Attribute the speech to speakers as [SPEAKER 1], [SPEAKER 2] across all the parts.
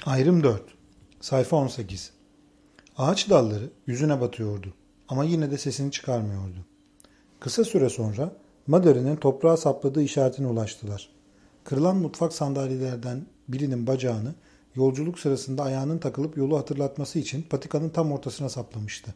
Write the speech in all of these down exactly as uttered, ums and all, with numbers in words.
[SPEAKER 1] Ayrım dört. Sayfa on sekiz. Ağaç dalları yüzüne batıyordu ama yine de sesini çıkarmıyordu. Kısa süre sonra Mallory'nin toprağa sapladığı işaretine ulaştılar. Kırılan mutfak sandalyelerden birinin bacağını yolculuk sırasında ayağının takılıp yolu hatırlatması için patikanın tam ortasına saplamıştı.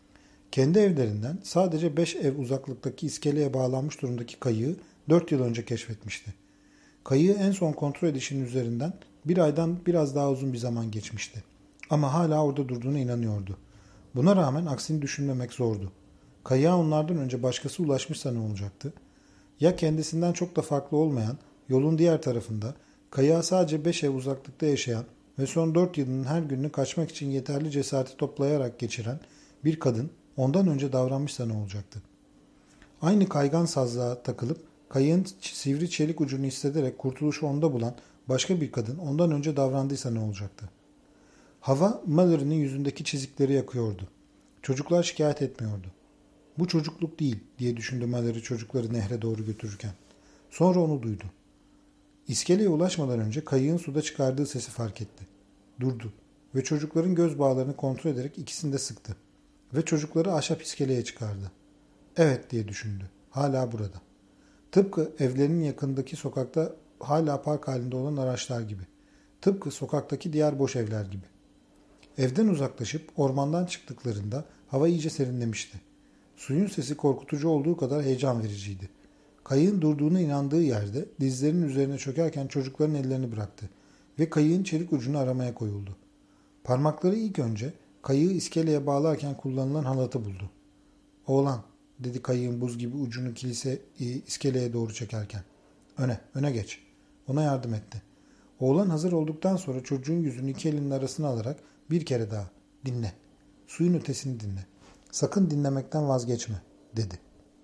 [SPEAKER 1] Kendi evlerinden sadece beş ev uzaklıktaki iskeleye bağlanmış durumdaki kayığı dört yıl önce keşfetmişti. Kayığı en son kontrol edişinin üzerinden bir aydan biraz daha uzun bir zaman geçmişti. Ama hala orada durduğuna inanıyordu. Buna rağmen aksini düşünmemek zordu. Kayığa onlardan önce başkası ulaşmışsa ne olacaktı? Ya kendisinden çok da farklı olmayan, yolun diğer tarafında, kayığa sadece beş ev uzaklıkta yaşayan ve son dört yılının her gününü kaçmak için yeterli cesareti toplayarak geçiren bir kadın ondan önce davranmışsa ne olacaktı? Aynı kaygan sazlığa takılıp kayığın sivri çelik ucunu hissederek kurtuluşu onda bulan başka bir kadın ondan önce davrandıysa ne olacaktı? Hava Mallory'nin yüzündeki çizikleri yakıyordu. Çocuklar şikayet etmiyordu. Bu çocukluk değil diye düşündü Mallory çocukları nehre doğru götürürken. Sonra onu duydu. İskeleye ulaşmadan önce kayığın suda çıkardığı sesi fark etti. Durdu ve çocukların göz bağlarını kontrol ederek ikisini de sıktı. Ve çocukları ahşap iskeleye çıkardı. Evet diye düşündü. Hala burada. Tıpkı evlerinin yakındaki sokakta hala park halinde olan araçlar gibi. Tıpkı sokaktaki diğer boş evler gibi. Evden uzaklaşıp ormandan çıktıklarında hava iyice serinlemişti. Suyun sesi korkutucu olduğu kadar heyecan vericiydi. Kayığın durduğuna inandığı yerde dizlerinin üzerine çökerken çocukların ellerini bıraktı ve kayığın çelik ucunu aramaya koyuldu. Parmakları ilk önce kayığı iskeleye bağlarken kullanılan halatı buldu. "Oğlan," dedi kayığın buz gibi ucunu kilise iskeleye doğru çekerken. "Öne, öne geç." Ona yardım etti. Oğlan hazır olduktan sonra çocuğun yüzünü iki elinin arasına alarak bir kere daha "Dinle. Suyun ötesini dinle. Sakın dinlemekten vazgeçme," dedi.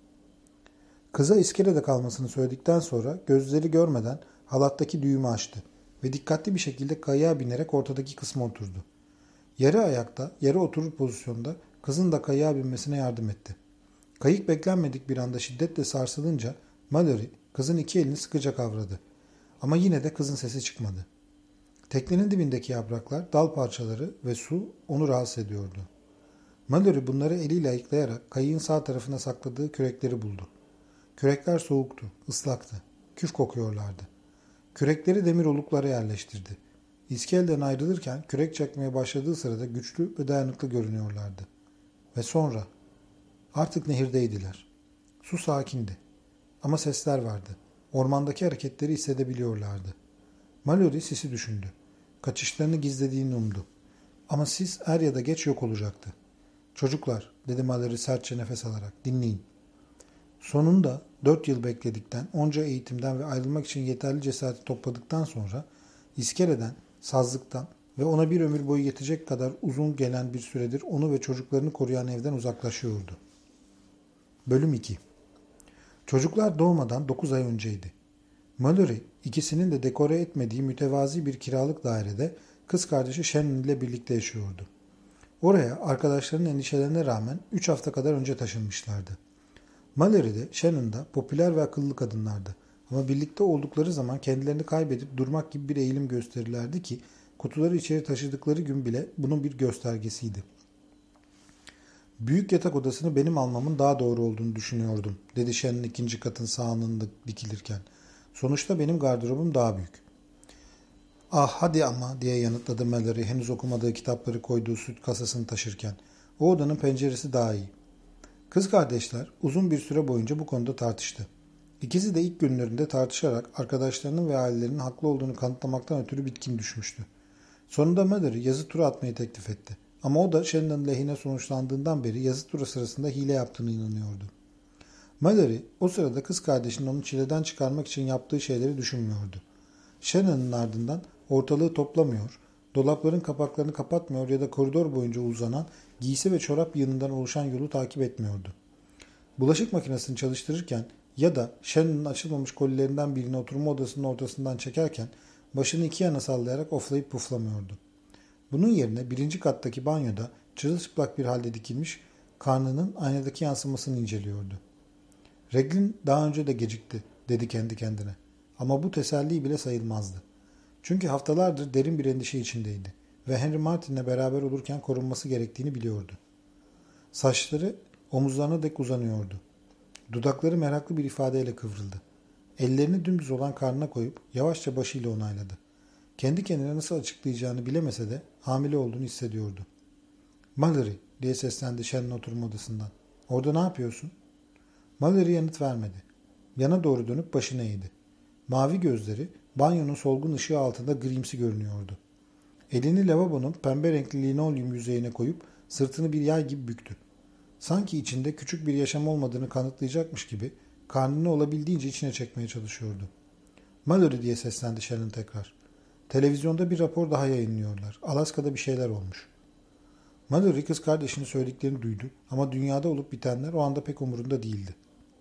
[SPEAKER 1] Kıza iskelede kalmasını söyledikten sonra gözleri görmeden halattaki düğümü açtı ve dikkatli bir şekilde kayığa binerek ortadaki kısma oturdu. Yarı ayakta, yarı oturur pozisyonda kızın da kayığa binmesine yardım etti. Kayık beklenmedik bir anda şiddetle sarsılınca Mallory kızın iki elini sıkıca kavradı. Ama yine de kızın sesi çıkmadı. Teknenin dibindeki yapraklar, dal parçaları ve su onu rahatsız ediyordu. Mallory bunları eliyle ayıklayarak kayığın sağ tarafına sakladığı kürekleri buldu. Kürekler soğuktu, ıslaktı, küf kokuyorlardı. Kürekleri demir oluklara yerleştirdi. İskeleden ayrılırken kürek çekmeye başladığı sırada güçlü ve dayanıklı görünüyorlardı. Ve sonra artık nehirdeydiler. Su sakindi. Ama sesler vardı. Ormandaki hareketleri hissedebiliyorlardı. Mallory sisi düşündü. Kaçışlarını gizlediğini umdu. Ama sis er ya da geç yok olacaktı. "Çocuklar," dedi Mallory sertçe nefes alarak, "dinleyin." Sonunda dört yıl bekledikten, onca eğitimden ve ayrılmak için yeterli cesareti topladıktan sonra iskeleden, sazlıktan ve ona bir ömür boyu yetecek kadar uzun gelen bir süredir onu ve çocuklarını koruyan evden uzaklaşıyordu. Bölüm iki. Çocuklar doğmadan dokuz ay önceydi. Mallory ikisinin de dekore etmediği mütevazi bir kiralık dairede kız kardeşi Shannon ile birlikte yaşıyordu. Oraya arkadaşlarının endişelerine rağmen üç hafta kadar önce taşınmışlardı. Mallory de Shannon da popüler ve akıllı kadınlardı. Ama birlikte oldukları zaman kendilerini kaybedip durmak gibi bir eğilim gösterirlerdi ki kutuları içeri taşıdıkları gün bile bunun bir göstergesiydi. "Büyük yatak odasını benim almamın daha doğru olduğunu düşünüyordum," dedi Shannon ikinci katın sağında dikilirken. "Sonuçta benim gardırobum daha büyük." "Ah hadi ama," diye yanıtladı Mallory henüz okumadığı kitapları koyduğu süt kasasını taşırken. "O odanın penceresi daha iyi." Kız kardeşler uzun bir süre boyunca bu konuda tartıştı. İkisi de ilk günlerinde tartışarak arkadaşlarının ve ailelerinin haklı olduğunu kanıtlamaktan ötürü bitkin düşmüştü. Sonunda Mallory yazı turu atmayı teklif etti. Ama o da Shannon'ın lehine sonuçlandığından beri yazı turu sırasında hile yaptığını inanıyordu. Mallory o sırada kız kardeşinin onu çileden çıkarmak için yaptığı şeyleri düşünmüyordu. Shannon'ın ardından ortalığı toplamıyor, dolapların kapaklarını kapatmıyor ya da koridor boyunca uzanan giysi ve çorap yığınından oluşan yolu takip etmiyordu. Bulaşık makinesini çalıştırırken ya da Shannon'ın açılmamış kolilerinden birini oturma odasının ortasından çekerken başını iki yana sallayarak oflayıp puflamıyordu. Bunun yerine birinci kattaki banyoda çırılçıplak bir halde dikilmiş karnının aynadaki yansımasını inceliyordu. "Reglin daha önce de gecikti," dedi kendi kendine. Ama bu teselli bile sayılmazdı. Çünkü haftalardır derin bir endişe içindeydi ve Henry Martin'le beraber olurken korunması gerektiğini biliyordu. Saçları omuzlarına dek uzanıyordu. Dudakları meraklı bir ifadeyle kıvrıldı. Ellerini dümdüz olan karnına koyup yavaşça başıyla onayladı. Kendi kendine nasıl açıklayacağını bilemese de hamile olduğunu hissediyordu. "Mallory," diye seslendi Shannon oturma odasından. "Orada ne yapıyorsun?" Mallory yanıt vermedi. Yana doğru dönüp başını eğdi. Mavi gözleri banyonun solgun ışığı altında grimsi görünüyordu. Elini lavabonun pembe renkli linolyum yüzeyine koyup sırtını bir yay gibi büktü. Sanki içinde küçük bir yaşam olmadığını kanıtlayacakmış gibi karnını olabildiğince içine çekmeye çalışıyordu. "Mallory," diye seslendi Shannon tekrar. "Televizyonda bir rapor daha yayınlıyorlar. Alaska'da bir şeyler olmuş." Mallory kız kardeşinin söylediklerini duydu ama dünyada olup bitenler o anda pek umurunda değildi.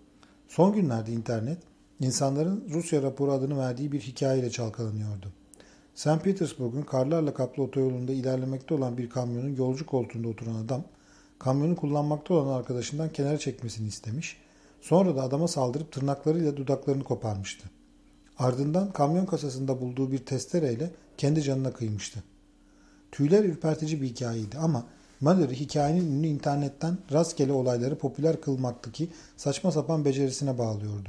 [SPEAKER 1] Son günlerde internet, insanların Rusya raporu adını verdiği bir hikayeyle çalkalanıyordu. Saint Petersburg'un karlarla kaplı otoyolunda ilerlemekte olan bir kamyonun yolcu koltuğunda oturan adam, kamyonu kullanmakta olan arkadaşından kenara çekmesini istemiş, sonra da adama saldırıp tırnaklarıyla dudaklarını koparmıştı. Ardından kamyon kasasında bulduğu bir testereyle kendi canına kıymıştı. Tüyler ürpertici bir hikayeydi ama Mallory hikayenin ünlü internetten rastgele olayları popüler kılmaktaki saçma sapan becerisine bağlıyordu.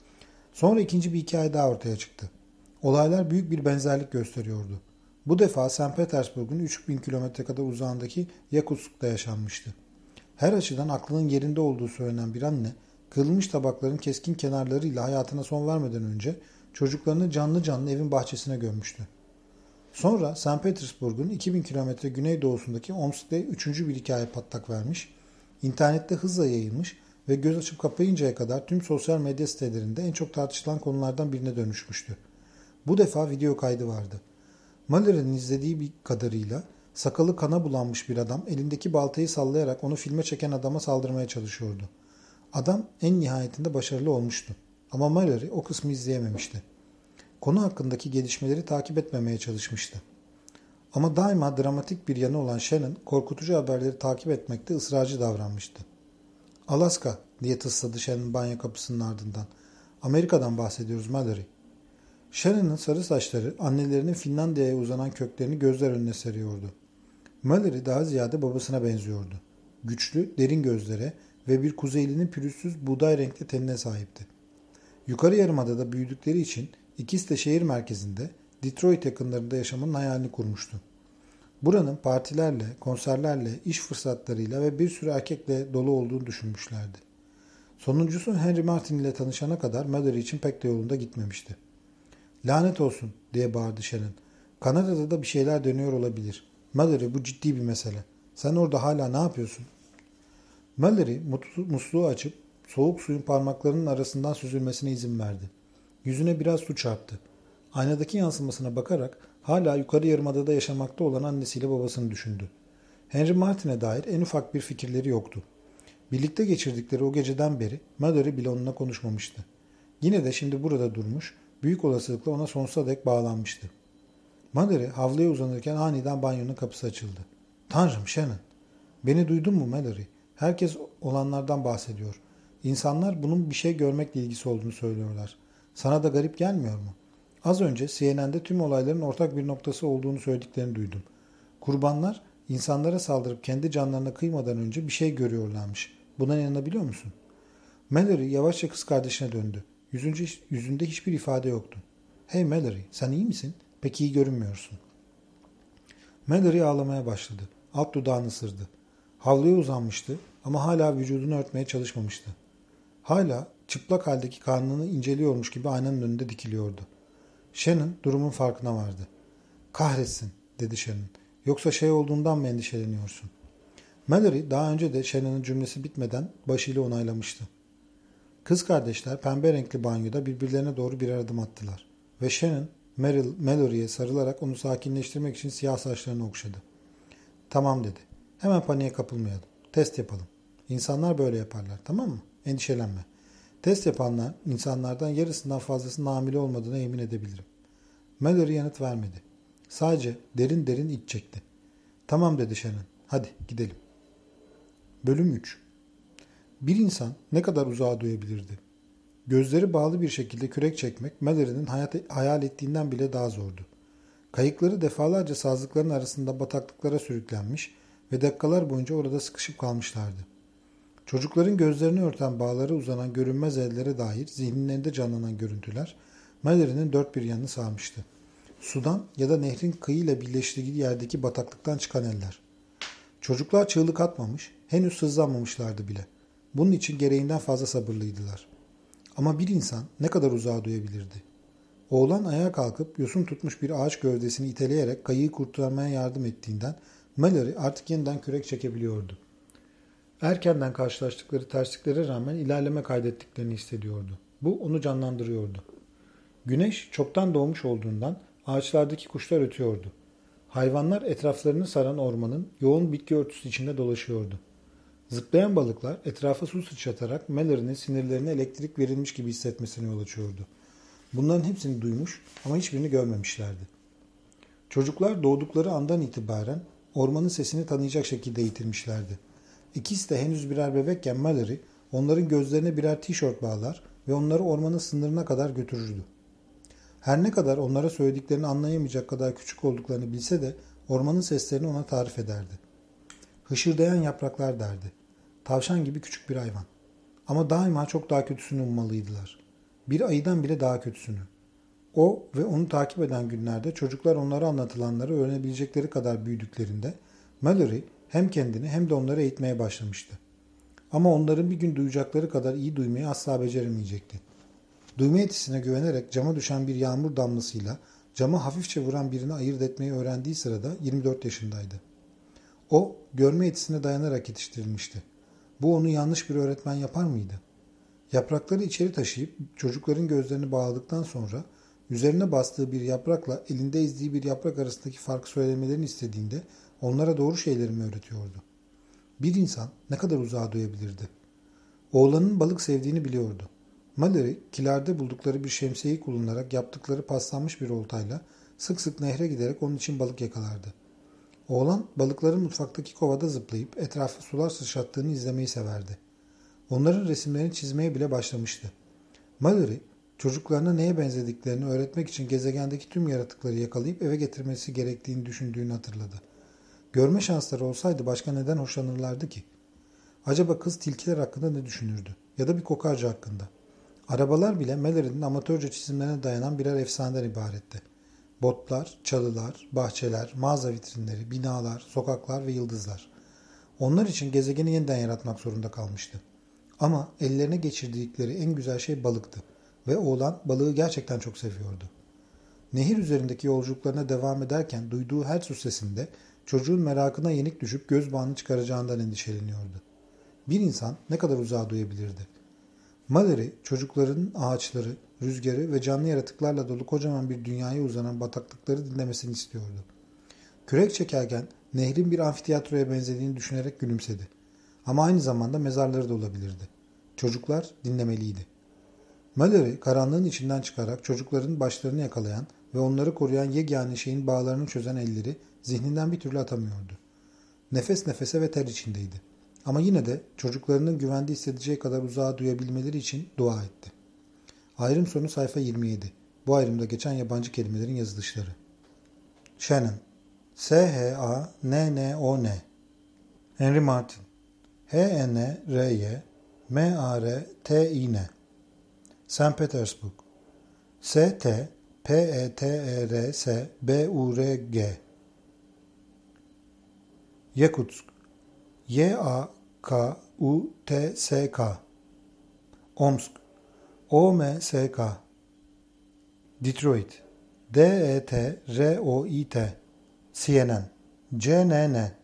[SPEAKER 1] Sonra ikinci bir hikaye daha ortaya çıktı. Olaylar büyük bir benzerlik gösteriyordu. Bu defa Saint Petersburg'un üç bin kilometre kadar uzağındaki Yakutsk'ta yaşanmıştı. Her açıdan aklının yerinde olduğu söylenen bir anne, kırılmış tabakların keskin kenarlarıyla hayatına son vermeden önce çocuklarını canlı canlı evin bahçesine gömmüştü. Sonra Saint Petersburg'un iki bin kilometre güneydoğusundaki Omsk'te üçüncü bir hikaye patlak vermiş, internette hızla yayılmış ve göz açıp kapayıncaya kadar tüm sosyal medya sitelerinde en çok tartışılan konulardan birine dönüşmüştü. Bu defa video kaydı vardı. Mallory'nin izlediği bir kadarıyla sakalı kana bulanmış bir adam elindeki baltayı sallayarak onu filme çeken adama saldırmaya çalışıyordu. Adam en nihayetinde başarılı olmuştu. Ama Mallory o kısmı izleyememişti. Konu hakkındaki gelişmeleri takip etmemeye çalışmıştı. Ama daima dramatik bir yanı olan Shannon, korkutucu haberleri takip etmekte ısrarcı davranmıştı. "Alaska," diye tısladı Shannon banyo kapısının ardından. "Amerika'dan bahsediyoruz Mallory." Shannon'ın sarı saçları annelerinin Finlandiya'ya uzanan köklerini gözler önüne seriyordu. Mallory daha ziyade babasına benziyordu. Güçlü, derin gözlere ve bir kuzeylinin pürüzsüz buğday renkli tenine sahipti. Yukarı Yarımada'da büyüdükleri için ikisi de şehir merkezinde, Detroit yakınlarında yaşamanın hayalini kurmuştu. Buranın partilerle, konserlerle, iş fırsatlarıyla ve bir sürü erkekle dolu olduğunu düşünmüşlerdi. Sonuncusu Henry Martin ile tanışana kadar Mallory için pek de yolunda gitmemişti. "Lanet olsun," diye bağırdı Shannon. "Kanada'da da bir şeyler dönüyor olabilir. Mallory, bu ciddi bir mesele. Sen orada hala ne yapıyorsun?" Mallory musluğu açıp soğuk suyun parmaklarının arasından süzülmesine izin verdi. Yüzüne biraz su çarptı. Aynadaki yansımasına bakarak hala yukarı yarımadada yaşamakta olan annesiyle babasını düşündü. Henry Martin'e dair en ufak bir fikirleri yoktu. Birlikte geçirdikleri o geceden beri Mallory bile onunla konuşmamıştı. Yine de şimdi burada durmuş, büyük olasılıkla ona sonsuza dek bağlanmıştı. Mallory havluya uzanırken aniden banyonun kapısı açıldı. "Tanrım Shannon! Beni duydun mu Mallory? Herkes olanlardan bahsediyor. İnsanlar bunun bir şey görmekle ilgisi olduğunu söylüyorlar. Sana da garip gelmiyor mu? Az önce C N N'de tüm olayların ortak bir noktası olduğunu söylediklerini duydum. Kurbanlar insanlara saldırıp kendi canlarına kıymadan önce bir şey görüyorlarmış. Buna inanabiliyor musun?" Mallory yavaşça kız kardeşine döndü. Yüzünde, yüzünde hiçbir ifade yoktu. "Hey Mallory, sen iyi misin? Pek iyi görünmüyorsun." Mallory ağlamaya başladı. Alt dudağını ısırdı. Havluya uzanmıştı ama hala vücudunu örtmeye çalışmamıştı. Hala çıplak haldeki karnını inceliyormuş gibi aynanın önünde dikiliyordu. Shannon durumun farkına vardı. "Kahretsin," dedi Shannon. "Yoksa şey olduğundan mı endişeleniyorsun?" Mallory daha önce de Shannon'ın cümlesi bitmeden başıyla onaylamıştı. Kız kardeşler pembe renkli banyoda birbirlerine doğru birer adım attılar. Ve Shannon, Mallory'ye sarılarak onu sakinleştirmek için siyah saçlarını okşadı. "Tamam," dedi. "Hemen paniğe kapılmayalım. Test yapalım. İnsanlar böyle yaparlar, tamam mı? Endişelenme. Test yapanlar insanlardan yarısından fazlasının hamile olmadığına emin edebilirim." Mallory yanıt vermedi. Sadece derin derin iç çekti. "Tamam," dedi Shannon. "Hadi gidelim." Bölüm üç. Bir insan ne kadar uzağa duyabilirdi? Gözleri bağlı bir şekilde kürek çekmek Mallory'nin hayal ettiğinden bile daha zordu. Kayıkları defalarca sazlıkların arasında bataklıklara sürüklenmiş ve dakikalar boyunca orada sıkışıp kalmışlardı. Çocukların gözlerini örten bağlara uzanan görünmez ellere dair zihinlerinde canlanan görüntüler Mallory'nin dört bir yanını sarmıştı. Sudan ya da nehrin kıyıyla birleştiği yerdeki bataklıktan çıkan eller. Çocuklar çığlık atmamış, henüz sızlanmamışlardı bile. Bunun için gereğinden fazla sabırlıydılar. Ama bir insan ne kadar uzağa duyabilirdi? Oğlan ayağa kalkıp yosun tutmuş bir ağaç gövdesini iteleyerek kayığı kurtarmaya yardım ettiğinden Mallory artık yeniden kürek çekebiliyordu. Erkenden karşılaştıkları tersliklere rağmen ilerleme kaydettiklerini hissediyordu. Bu onu canlandırıyordu. Güneş çoktan doğmuş olduğundan ağaçlardaki kuşlar ötüyordu. Hayvanlar etraflarını saran ormanın yoğun bitki örtüsü içinde dolaşıyordu. Zıplayan balıklar etrafa su sıçratarak Mallory'nin sinirlerine elektrik verilmiş gibi hissetmesine yol açıyordu. Bunların hepsini duymuş ama hiçbirini görmemişlerdi. Çocuklar doğdukları andan itibaren ormanın sesini tanıyacak şekilde eğitilmişlerdi. İkisi de henüz birer bebekken Mallory onların gözlerine birer tişört bağlar ve onları ormanın sınırına kadar götürürdü. Her ne kadar onlara söylediklerini anlayamayacak kadar küçük olduklarını bilse de ormanın seslerini ona tarif ederdi. Hışırdayan yapraklar derdi. Tavşan gibi küçük bir hayvan. Ama daima çok daha kötüsünü ummalıydılar. Bir ayıdan bile daha kötüsünü. O ve onu takip eden günlerde çocuklar onlara anlatılanları öğrenebilecekleri kadar büyüdüklerinde Mallory hem kendini hem de onları eğitmeye başlamıştı. Ama onların bir gün duyacakları kadar iyi duymayı asla beceremeyecekti. Duyma yetisine güvenerek cama düşen bir yağmur damlasıyla cama hafifçe vuran birini ayırt etmeyi öğrendiği sırada yirmi dört yaşındaydı. O, görme yetisine dayanarak yetiştirilmişti. Bu onu yanlış bir öğretmen yapar mıydı? Yaprakları içeri taşıyıp çocukların gözlerini bağladıktan sonra üzerine bastığı bir yaprakla elinde ezdiği bir yaprak arasındaki farkı söylemelerini istediğinde onlara doğru şeyleri mi öğretiyordu? Bir insan ne kadar uzağa duyabilirdi? Oğlanın balık sevdiğini biliyordu. Mallory, kilerde buldukları bir şemsiyeyi kullanarak yaptıkları paslanmış bir oltayla sık sık nehre giderek onun için balık yakalardı. Oğlan balıkların mutfaktaki kovada zıplayıp etrafı sular sıçrattığını izlemeyi severdi. Onların resimlerini çizmeye bile başlamıştı. Mallory, çocuklarına neye benzediklerini öğretmek için gezegendeki tüm yaratıkları yakalayıp eve getirmesi gerektiğini düşündüğünü hatırladı. Görme şansları olsaydı başka neden hoşlanırlardı ki? Acaba kız tilkiler hakkında ne düşünürdü? Ya da bir kokarca hakkında? Arabalar bile Mallory'nin amatörce çizimlerine dayanan birer efsaneden ibaretti. Botlar, çalılar, bahçeler, mağaza vitrinleri, binalar, sokaklar ve yıldızlar. Onlar için gezegeni yeniden yaratmak zorunda kalmıştı. Ama ellerine geçirdikleri en güzel şey balıktı ve oğlan balığı gerçekten çok seviyordu. Nehir üzerindeki yolculuklarına devam ederken duyduğu her su sesinde çocuğun merakına yenik düşüp göz bağını çıkaracağından endişeleniyordu. Bir insan ne kadar uzağa duyabilirdi? Mallory, çocukların ağaçları, rüzgarı ve canlı yaratıklarla dolu kocaman bir dünyaya uzanan bataklıkları dinlemesini istiyordu. Kürek çekerken nehrin bir amfiteyatroya benzediğini düşünerek gülümsedi. Ama aynı zamanda mezarları da olabilirdi. Çocuklar dinlemeliydi. Mallory karanlığın içinden çıkarak çocukların başlarını yakalayan ve onları koruyan yegane şeyin bağlarını çözen elleri zihninden bir türlü atamıyordu. Nefes nefese ve ter içindeydi. Ama yine de çocuklarının güvende hissedeceği kadar uzağa duyabilmeleri için dua etti. Ayrım sonu sayfa yirmi yedi. Bu ayrımda geçen yabancı kelimelerin yazılışları. Shannon, S H A N N O N. Henry Martin, H E N R Y M A R T I N. Saint Petersburg, S T P E T E R S B U R G. Yakutsk, Y A K U T S K. Omsk, O M S K. Detroit, D E T R O I T. C N N, C N N.